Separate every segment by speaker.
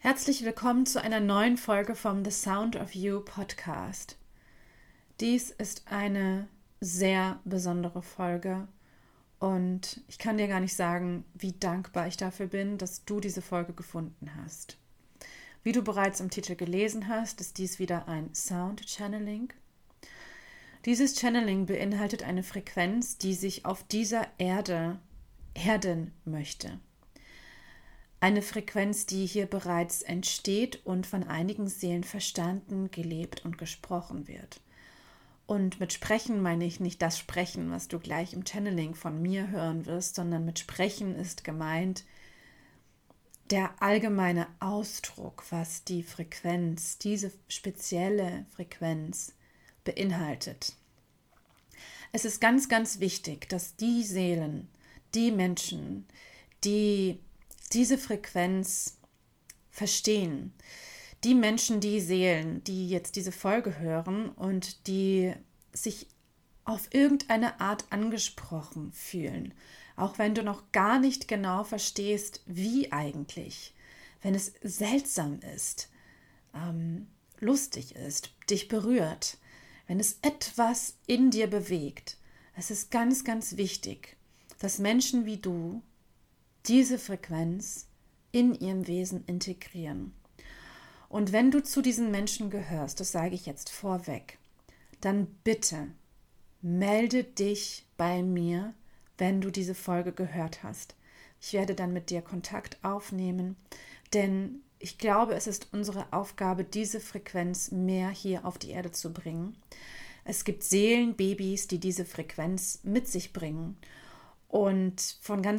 Speaker 1: Herzlich willkommen zu einer neuen Folge vom The Sound of You Podcast. Dies ist eine sehr besondere Folge und ich kann dir gar nicht sagen, wie dankbar ich dafür bin, dass du diese Folge gefunden hast. Wie du bereits im Titel gelesen hast, ist dies wieder ein Sound Channeling. Dieses Channeling beinhaltet eine Frequenz, die sich auf dieser Erde erden möchte. Eine Frequenz, die hier bereits entsteht und von einigen Seelen verstanden, gelebt und gesprochen wird. Und mit Sprechen meine ich nicht das Sprechen, was du gleich im Channeling von mir hören wirst, sondern mit Sprechen ist gemeint der allgemeine Ausdruck, was die Frequenz, diese spezielle Frequenz beinhaltet. Es ist ganz, ganz wichtig, dass die Seelen, die Menschen, die diese Frequenz verstehen, die Menschen, die Seelen, die jetzt diese Folge hören und die sich auf irgendeine Art angesprochen fühlen, auch wenn du noch gar nicht genau verstehst, wie eigentlich, wenn es seltsam ist, lustig ist, dich berührt, wenn es etwas in dir bewegt. Es ist ganz, ganz wichtig, dass Menschen wie du diese Frequenz in ihrem Wesen integrieren. Und wenn du zu diesen Menschen gehörst, das sage ich jetzt vorweg, dann bitte melde dich bei mir, wenn du diese Folge gehört hast. Ich werde dann mit dir Kontakt aufnehmen, denn ich glaube, es ist unsere Aufgabe, diese Frequenz mehr hier auf die Erde zu bringen. Es gibt Seelenbabys, die diese Frequenz mit sich bringen und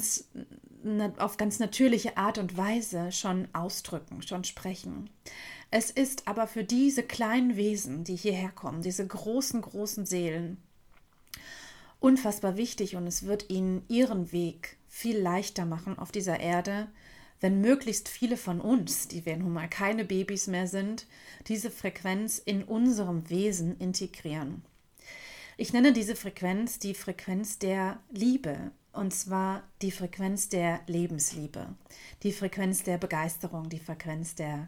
Speaker 1: auf ganz natürliche Art und Weise schon ausdrücken, schon sprechen. Es ist aber für diese kleinen Wesen, die hierher kommen, diese großen, großen Seelen, unfassbar wichtig und es wird ihnen ihren Weg viel leichter machen auf dieser Erde, wenn möglichst viele von uns, die wir nun mal keine Babys mehr sind, diese Frequenz in unserem Wesen integrieren. Ich nenne diese Frequenz die Frequenz der Liebe, und zwar die Frequenz der Lebensliebe, die Frequenz der Begeisterung, die Frequenz der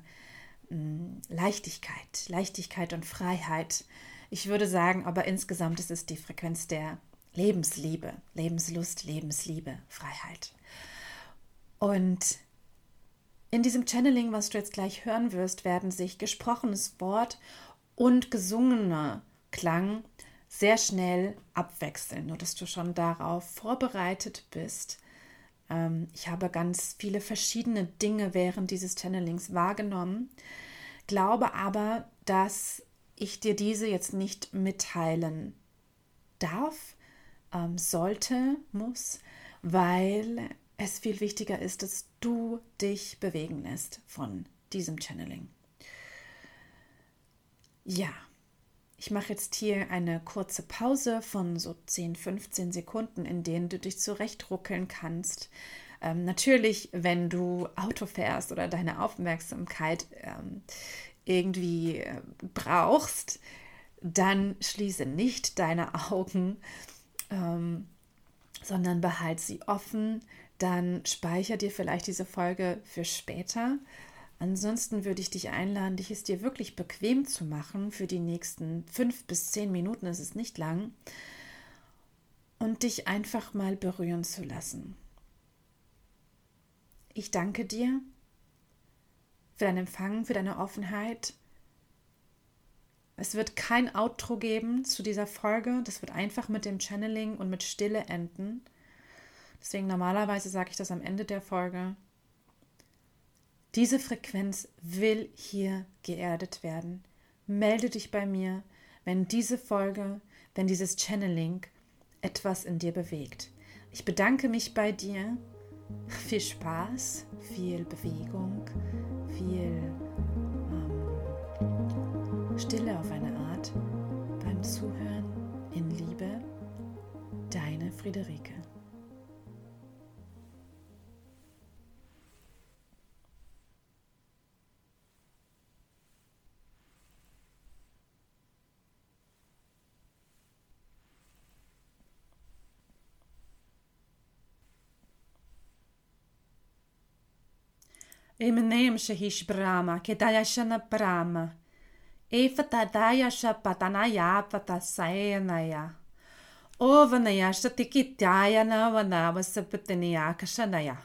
Speaker 1: Leichtigkeit und Freiheit. Ich würde sagen, aber insgesamt ist es die Frequenz der Lebensliebe, Lebenslust, Lebensliebe, Freiheit. Und in diesem Channeling, was du jetzt gleich hören wirst, werden sich gesprochenes Wort und gesungener Klang sehr schnell abwechseln, nur dass du schon darauf vorbereitet bist. Ich habe ganz viele verschiedene Dinge während dieses Channelings wahrgenommen, glaube aber, dass ich dir diese jetzt nicht mitteilen darf, sollte, muss, weil es viel wichtiger ist, dass du dich bewegen lässt von diesem Channeling. Ja. Ich mache jetzt hier eine kurze Pause von so 10, 15 Sekunden, in denen du dich zurechtruckeln kannst. Natürlich, wenn du Auto fährst oder deine Aufmerksamkeit irgendwie brauchst, dann schließe nicht deine Augen, sondern behalte sie offen. Dann speichere dir vielleicht diese Folge für später. Ansonsten würde ich dich einladen, dich es dir wirklich bequem zu machen für die nächsten 5 bis 10 Minuten, es ist nicht lang, und dich einfach mal berühren zu lassen. Ich danke dir für dein Empfang, für deine Offenheit. Es wird kein Outro geben zu dieser Folge, das wird einfach mit dem Channeling und mit Stille enden. Deswegen normalerweise sage ich das am Ende der Folge. Diese Frequenz will hier geerdet werden. Melde dich bei mir, wenn diese Folge, wenn dieses Channeling etwas in dir bewegt. Ich bedanke mich bei dir. Viel Spaß, viel Bewegung, viel Stille auf eine Art beim Zuhören. In Liebe, deine Friederike. Eminem shahish Brahma, Kedayashana Brahma. Efatadaya shapatanaya patasayanaya. Ovanaya shatikitayana vanavasapataniya kashanaya.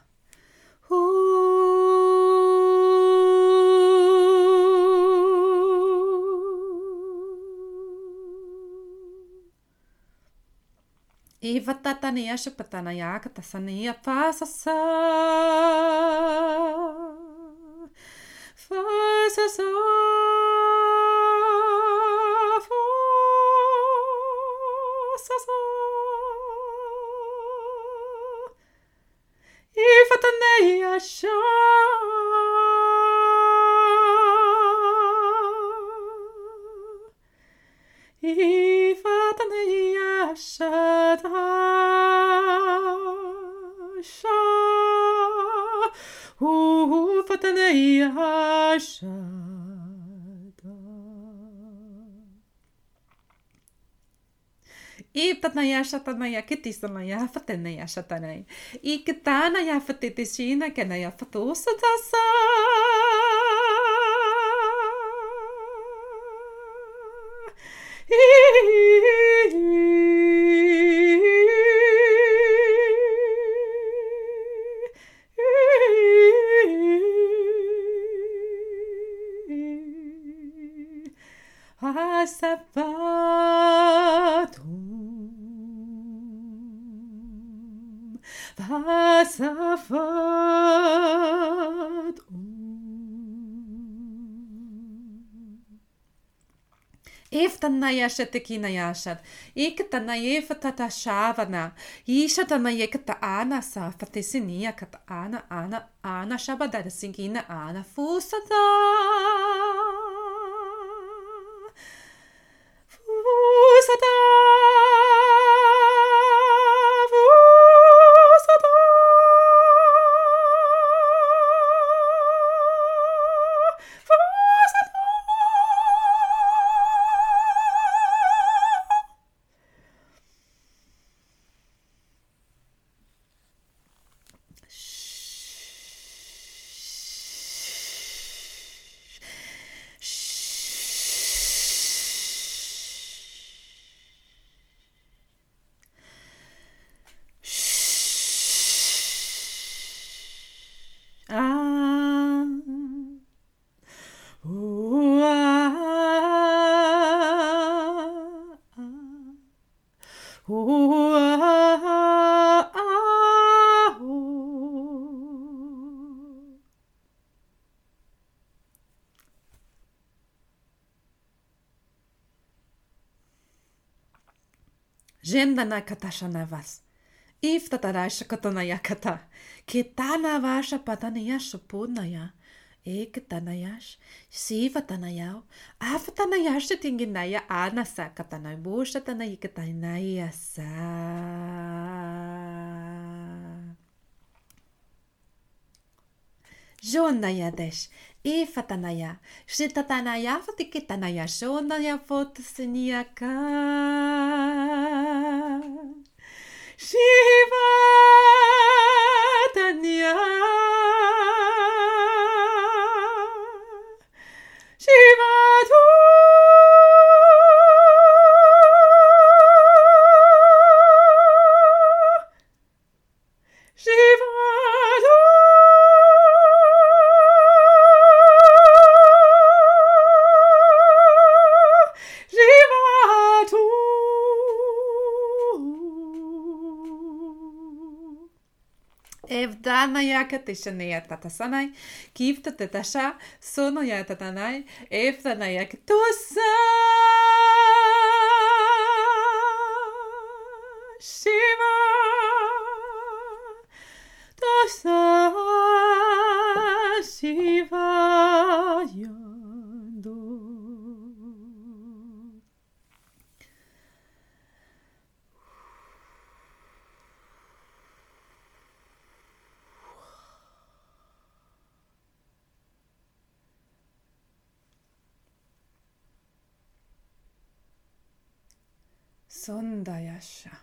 Speaker 1: Evatataniya shapatanaya katasaniya pasasa. Fasasa. Ifatanaya sha. Ifatanaya shada sha. Ufatanaya shada. Ipatanaya shatanaya kitisanaya fatanaya shatanay. Ikitanaya fatitishina kanaya fatusatasa. Vasafatum, vasafatum. Iftanaya shatikinaya shad, iktanaya fatata shavana, ishatanaya kata ana sa fatisinia kata ana shabada singina ana fusata. Fusata. Jendana katashanavas. Iftatarasha katanaya kata. Kitanavasha patanaya supunaya. Ekatanayash. Sivatanayao. Afatanayash tinginaya anasa katanay. Bushatanay katanaya sa. Jonayadesh. Ifatanaya. Shitatanaya fatikitanaya. Shonaya fotasiniaka. Shivatanya. Shivatu. Shivatu. Shivatu. Evdanaya katishanaya tatasanay, kifta tatasha, sonoya tatanay, evdanaya katusa. Shiva tosa Shiva yando. Sondayasha,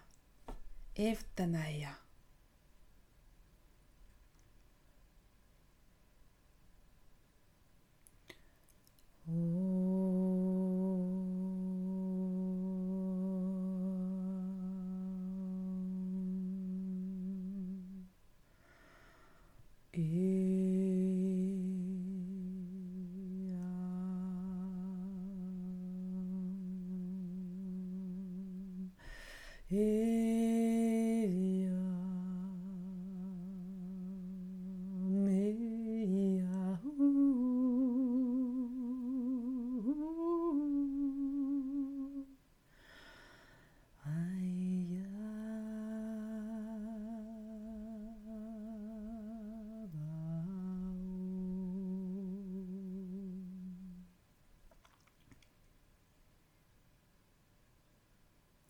Speaker 1: Evdanaya.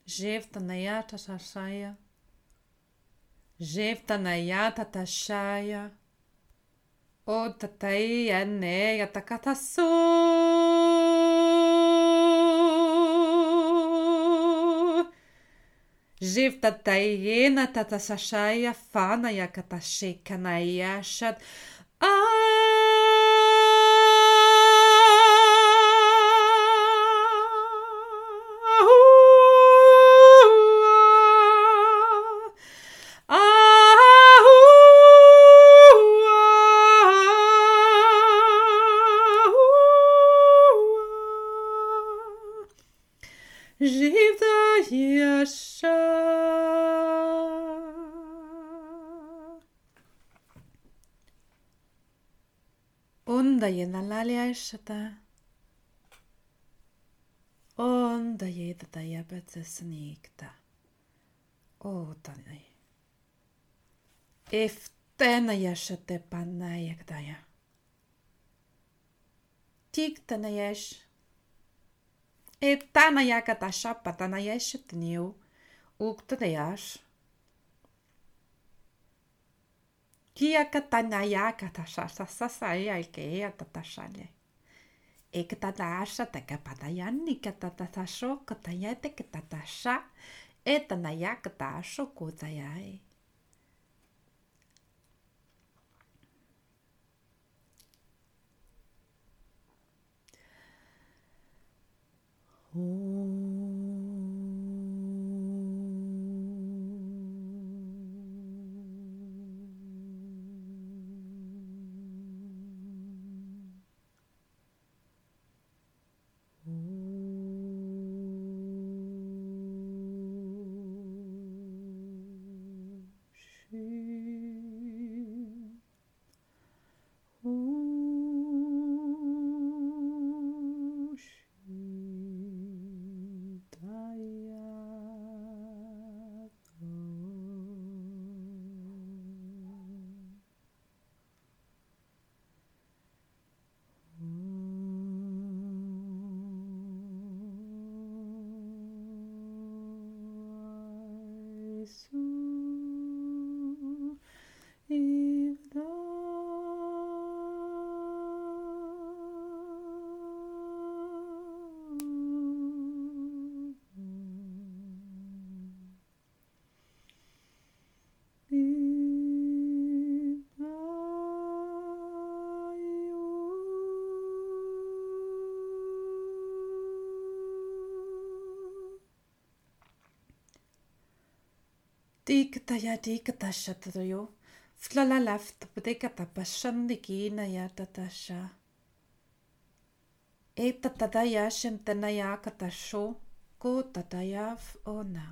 Speaker 1: Jevtanaya tatashaya. Jevtanaya tatashaya. O tataya ne yatakataso. Jevtatayena tatasashaya fanaya katashekanaya shat. Jivda Yasha Onda Yenalalia Shata Onda Yedata Yabata Sneakta Otani If Tena Yashate Panayakdaya Tiktanayesh Etana Yakata Shapatanayesh Tniu Uktanayash Kia Katanaya Katashasa Sasaya Ikea Tatashale Ekatatasha Takapatayan Katatasho Katayate Katatasha Etanayakatasho Kotayai Dikata shatayo, flala left, bedekata pashandikina yatatasha. Eta tataya shemtanaya katasho, ko tataya ona.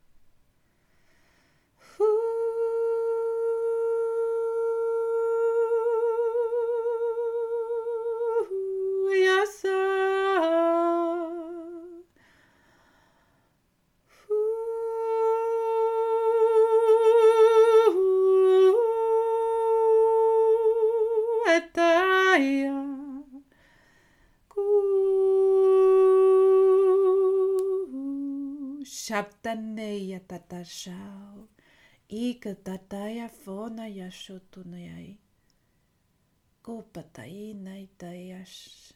Speaker 1: Shabtaneya tatashao, ika tataya fona yashotunayai, kopatai naitayash,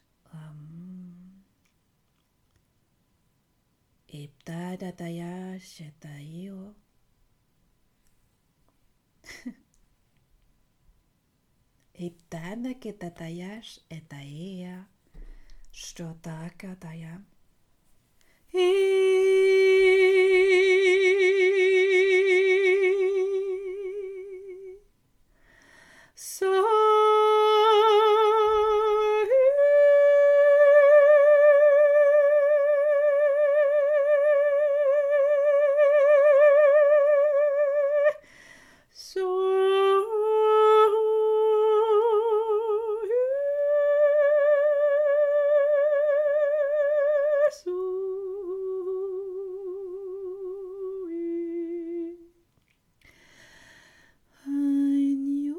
Speaker 1: iptada tayash etaio. Iptada que tatayash etaia, stotaka tayam.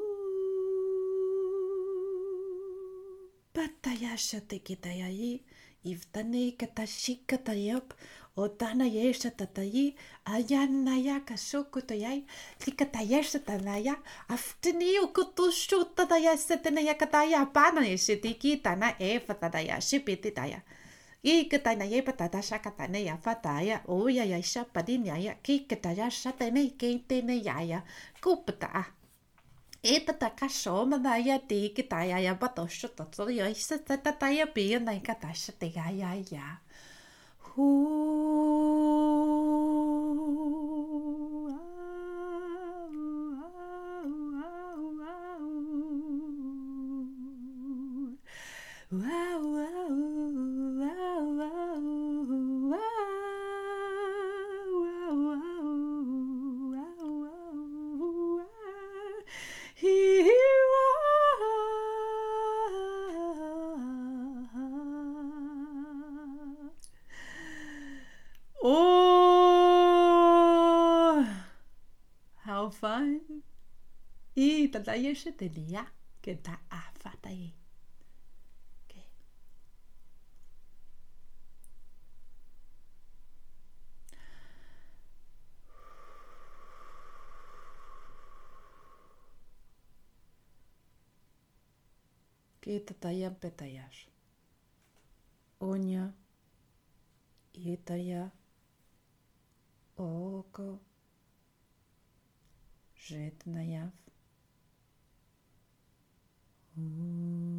Speaker 1: Patayasha te kitayai, Iftani katashikatayop, Otana yeshatatayi, Ayanaya kasukutayay, Likatayeshatanaya, Aftani ukutushutadaya setanaya kataya, Pana yeshitikitana efatadaya, Shipitidaya. Ikatana yepatata shakatana yafataya, Oya yashapadinaya, Kikataya shatane, Kitene yaya, Kupata. Eta kashomanaya tikitaya batoshotoya isatataya pina ikatashataya. Oh, how fun! Itataya shatania kita afatay. Okay. Kitataya petayash. Onya. Itaya. Oko. Жетнаяв.